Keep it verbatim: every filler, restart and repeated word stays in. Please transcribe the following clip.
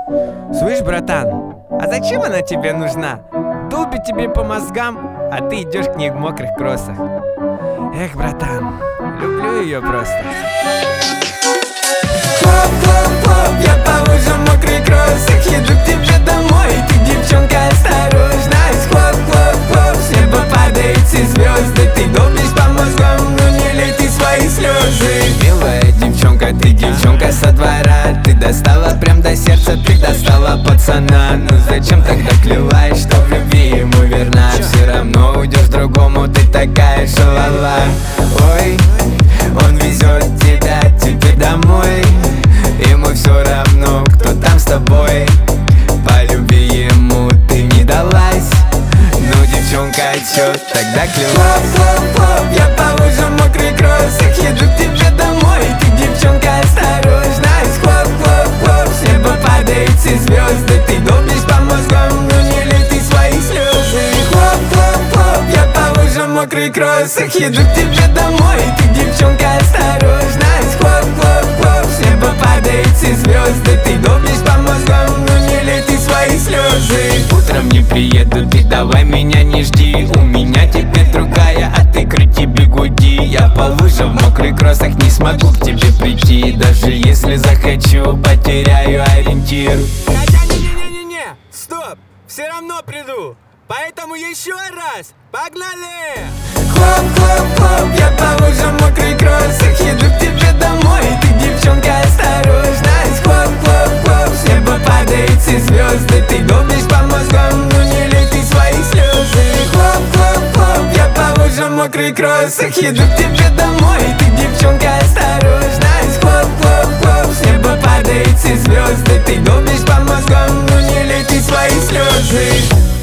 Слышь, братан, а зачем она тебе нужна? Долбит тебе по мозгам, а ты идешь к ней в мокрых кроссах. Эх, братан, люблю ее просто. Хлоп-хлоп-хлоп, я по лужам в мокрых кроссах еду к тебе домой. Ты, девчонка, осторожна. Хлоп-хлоп-хлоп, с неба падают все звезды. Ты долбишь по мозгам, но не лей ты свои слезы. Милая девчонка, ты девчонка со двора. Ты достала прям до сердца, ты достала пацана. Ну зачем тогда клеваешь, что в любви ему верна? Все равно уйдешь другому, ты такая шалала. Ой, он везет тебя, тебе домой. Ему все равно, кто там с тобой. По любви ему ты не далась. Ну, девчонка, чё тогда клевать? Хлоп-хлоп-хлоп, я по лужам в мокрых кроссах еду к тебе домой. Ты, девчонка, осторожна. Хлоп-хлоп-хлоп, с неба падают все звезды. Ты долбишь по мозгам, но не лей ты свои слезы. Хлоп-хлоп-хлоп, я по лужам в мокрых кроссах еду к тебе домой. Ты, девчонка, осторожна. Хлоп-хлоп-хлоп, с неба падают все звезды. Ты долбишь по мозгам, но не лей ты свои слезы. Утром не приеду, ты давай меня не жди. У меня теперь другая, а ты крути бигуди. Я по лужам в мокрых кроссах не смогу к тебе прийти. Даже если захочу, потеряю ориентир. Хотя не-не-не-не-не, стоп, все равно приду. Поэтому еще раз, погнали! Хлоп-хлоп-хлоп, я по лужам в мокрых кроссах еду к тебе домой. Ты, девчонка, осторожна. Хлоп-хлоп-хлоп, с неба падают все звезды. Ты долбишь по мозгам, но не лей ты свои слезы. Хлоп-хлоп-хлоп, я по лужам в мокрых кроссах еду к тебе домой. Ты, девчонка, осторожна. Хлоп-хлоп-хлоп, с неба падают все звезды. Ты долбишь по мозгам, но не лей ты свои слезы.